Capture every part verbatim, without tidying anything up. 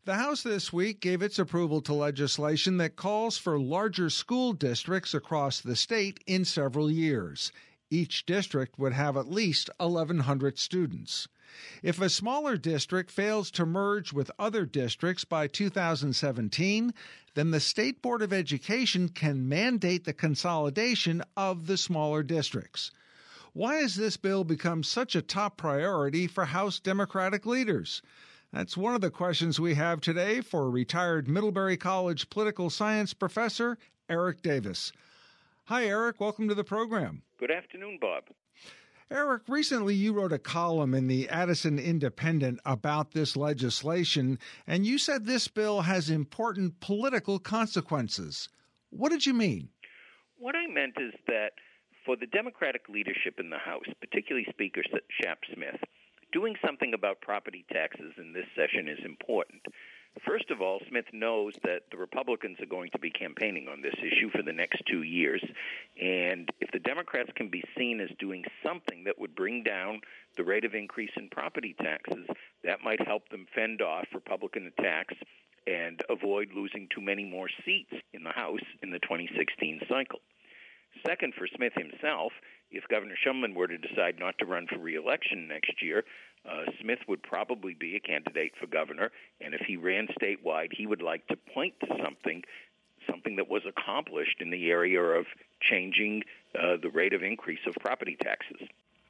The House this week gave its approval to legislation that calls for larger school districts across the state in several years. Each district would have at least eleven hundred students. If a smaller district fails to merge with other districts by two thousand seventeen, then the State Board of Education can mandate the consolidation of the smaller districts. Why has this bill become such a top priority for House Democratic leaders? That's one of the questions we have today for retired Middlebury College political science professor Eric Davis. Hi, Eric. Welcome to the program. Good afternoon, Bob. Eric, recently you wrote a column in the Addison Independent about this legislation, and you said this bill has important political consequences. What did you mean? What I meant is that for the Democratic leadership in the House, particularly Speaker Shap Smith, doing something about property taxes in this session is important. First of all, Smith knows that the Republicans are going to be campaigning on this issue for the next two years, and if the Democrats can be seen as doing something that would bring down the rate of increase in property taxes, that might help them fend off Republican attacks and avoid losing too many more seats in the House in the twenty sixteen cycle. Second, for Smith himself, if Governor Shumlin were to decide not to run for re-election next year, uh, Smith would probably be a candidate for governor, and if he ran statewide, he would like to point to something, something that was accomplished in the area of changing uh, the rate of increase of property taxes.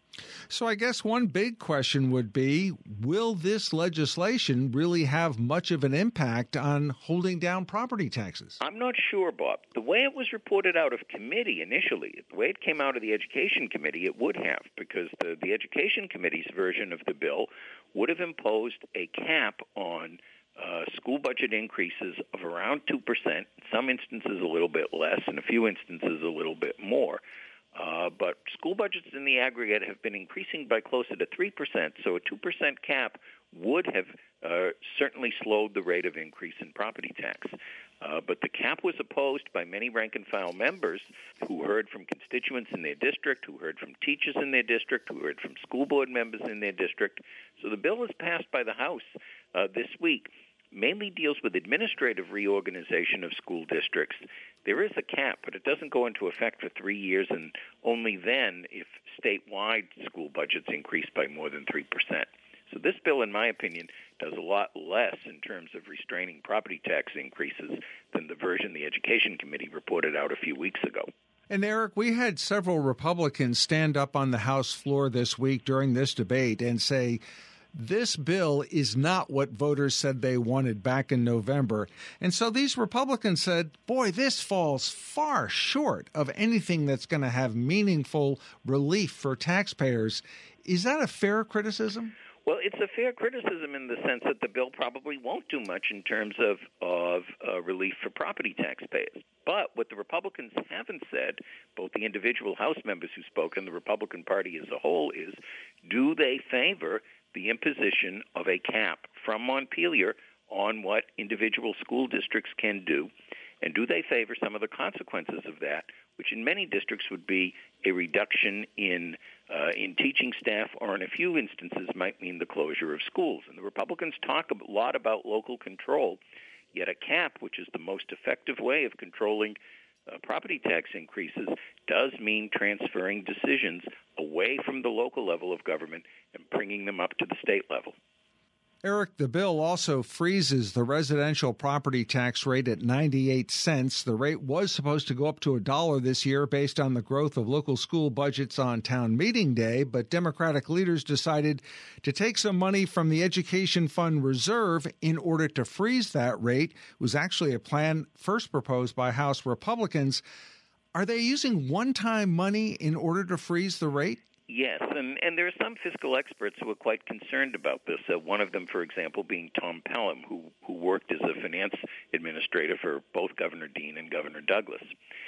So I guess one big question would be, will this legislation really have much of an impact on holding down property taxes? I'm not sure, Bob. The way it was reported out of committee initially, the way it came out of the Education Committee, it would have, because the, the Education Committee's version of the bill would have imposed a cap on uh, school budget increases of around two percent, in some instances a little bit less, in a few instances a little bit more. Uh, but school budgets in the aggregate have been increasing by closer to three percent, so a two percent cap would have uh, certainly slowed the rate of increase in property tax. Uh, but the cap was opposed by many rank-and-file members who heard from constituents in their district, who heard from teachers in their district, who heard from school board members in their district. So the bill was passed by the House uh, this week. Mainly deals with administrative reorganization of school districts. There is a cap, but it doesn't go into effect for three years, and only then if statewide school budgets increase by more than three percent. So this bill, in my opinion, does a lot less in terms of restraining property tax increases than the version the Education Committee reported out a few weeks ago. And Eric, we had several Republicans stand up on the House floor this week during this debate and say, this bill is not what voters said they wanted back in November. And so these Republicans said, boy, this falls far short of anything that's going to have meaningful relief for taxpayers. Is that a fair criticism? Well, it's a fair criticism in the sense that the bill probably won't do much in terms of, of uh, relief for property taxpayers. But what the Republicans haven't said, both the individual House members who spoke and the Republican Party as a whole, is do they favor the imposition of a cap from Montpelier on what individual school districts can do, and do they favor some of the consequences of that, which in many districts would be a reduction in uh, in teaching staff, or in a few instances might mean the closure of schools. And the Republicans talk a lot about local control, yet a cap, which is the most effective way of controlling Uh, property tax increases, does mean transferring decisions away from the local level of government and bringing them up to the state level. Eric, the bill also freezes the residential property tax rate at ninety-eight cents. The rate was supposed to go up to a dollar this year based on the growth of local school budgets on town meeting day, but Democratic leaders decided to take some money from the Education Fund Reserve in order to freeze that rate. It was actually a plan first proposed by House Republicans. Are they using one-time money in order to freeze the rate? Yes, and, and there are some fiscal experts who are quite concerned about this. Uh, one of them, for example, being Tom Pelham, who, who worked as a finance administrator for both Governor Dean and Governor Douglas.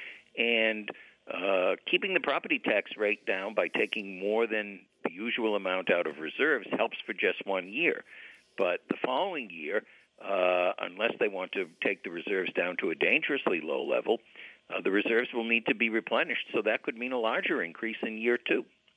And uh, keeping the property tax rate down by taking more than the usual amount out of reserves helps for just one year. But the following year, uh, unless they want to take the reserves down to a dangerously low level, uh, the reserves will need to be replenished, so that could mean a larger increase in year two.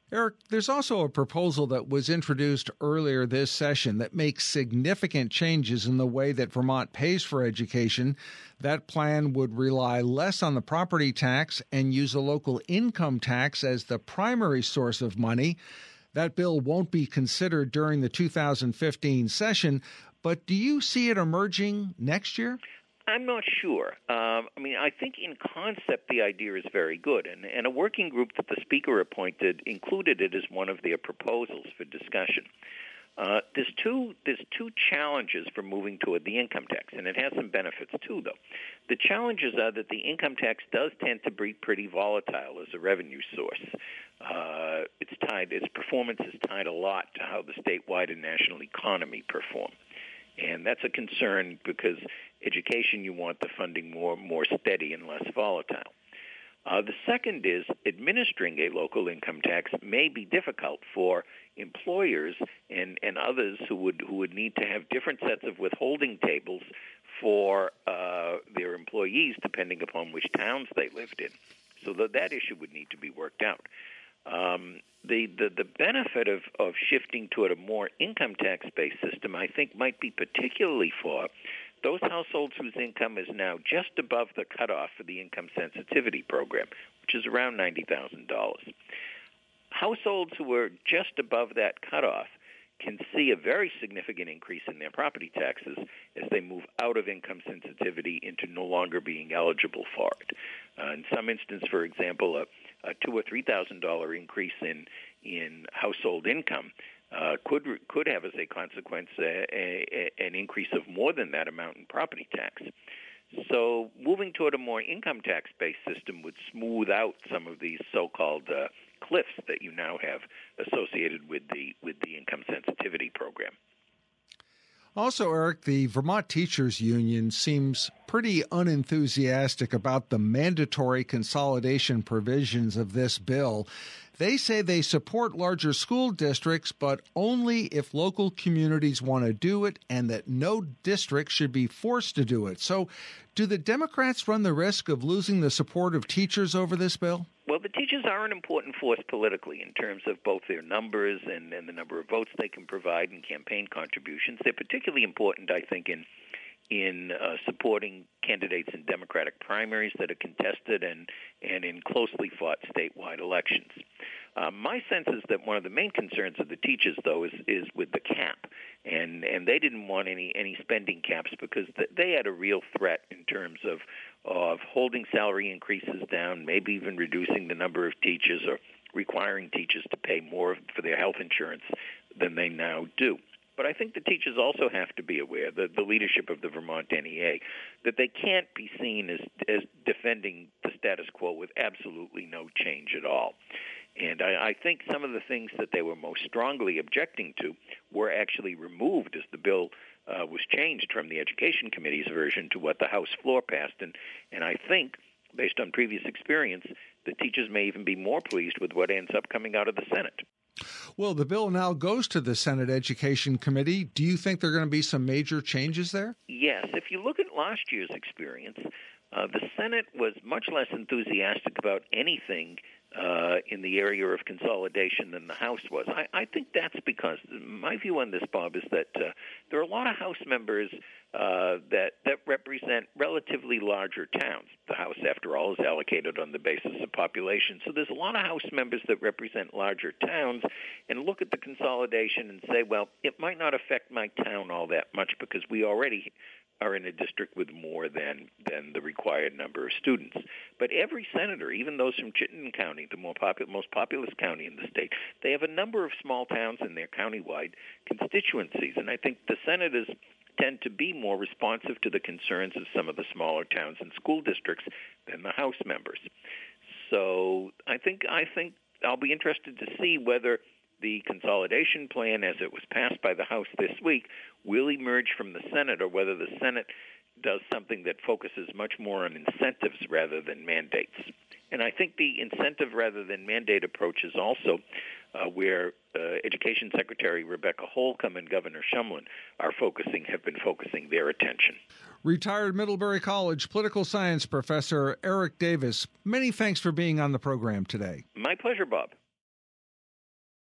Eric, there's also a proposal that was introduced earlier this session that makes significant changes in the way that Vermont pays for education. That plan would rely less on the property tax and use a local income tax as the primary source of money. That bill won't be considered during the two thousand fifteen session, but do you see it emerging next year? I'm not sure. Um, I mean, I think in concept the idea is very good, and, and a working group that the Speaker appointed included it as one of their proposals for discussion. Uh, there's two there's two challenges for moving toward the income tax, and it has some benefits too, though. The challenges are that the income tax does tend to be pretty volatile as a revenue source. Uh, it's tied its performance is tied a lot to how the statewide and national economy perform. And that's a concern because education, you want the funding more more steady and less volatile. Uh, the second is administering a local income tax may be difficult for employers and, and others who would who would need to have different sets of withholding tables for uh, their employees depending upon which towns they lived in. So that, that issue would need to be worked out. Um, the, the, the benefit of, of shifting toward a more income tax-based system, I think, might be particularly for those households whose income is now just above the cutoff for the income sensitivity program, which is around ninety thousand dollars. Households who are just above that cutoff can see a very significant increase in their property taxes as they move out of income sensitivity into no longer being eligible for it. Uh, in some instance, for example, a, a two or three thousand dollar increase in in household income uh, could could have as a consequence a, a, an increase of more than that amount in property tax. So, moving toward a more income tax-based system would smooth out some of these so-called uh, cliffs that you now have associated with the with the income sensitivity program. Also, Eric, the Vermont Teachers Union seems pretty unenthusiastic about the mandatory consolidation provisions of this bill. They say they support larger school districts, but only if local communities want to do it and that no district should be forced to do it. So do the Democrats run the risk of losing the support of teachers over this bill? Well, the teachers are an important force politically in terms of both their numbers and, and the number of votes they can provide and campaign contributions. They're particularly important, I think, in in uh, supporting candidates in Democratic primaries that are contested and, and in closely fought statewide elections. Uh, my sense is that one of the main concerns of the teachers, though, is, is with the cap. And, and they didn't want any, any spending caps because th- they had a real threat in terms of, of holding salary increases down, maybe even reducing the number of teachers or requiring teachers to pay more for their health insurance than they now do. But I think the teachers also have to be aware, the, the leadership of the Vermont N E A, that they can't be seen as, as defending the status quo with absolutely no change at all. And I, I think some of the things that they were most strongly objecting to were actually removed as the bill uh, was changed from the Education Committee's version to what the House floor passed. And, and I think, based on previous experience, the teachers may even be more pleased with what ends up coming out of the Senate. Well, the bill now goes to the Senate Education Committee. Do you think there are going to be some major changes there? Yes. If you look at last year's experience, uh, the Senate was much less enthusiastic about anything uh, in the area of consolidation than the House was. I, I think that's because my view on this, Bob, is that uh, there are a lot of House members uh, that, that represent relatively larger towns. The House, after all, is allocated on the basis of population. So there's a lot of House members that represent larger towns and look at the consolidation and say, well, it might not affect my town all that much because we already are in a district with more than, than the required number of students. But every senator, even those from Chittenden County, the more popu- most populous county in the state, they have a number of small towns in their countywide constituencies. And I think the senators tend to be more responsive to the concerns of some of the smaller towns and school districts than the House members. So I think I think I'll be interested to see whether the consolidation plan, as it was passed by the House this week, will emerge from the Senate, or whether the Senate does something that focuses much more on incentives rather than mandates. And I think the incentive rather than mandate approach is also uh, where uh, Education Secretary Rebecca Holcomb and Governor Shumlin are focusing, have been focusing their attention. Retired Middlebury College political science professor Eric Davis, many thanks for being on the program today. My pleasure, Bob.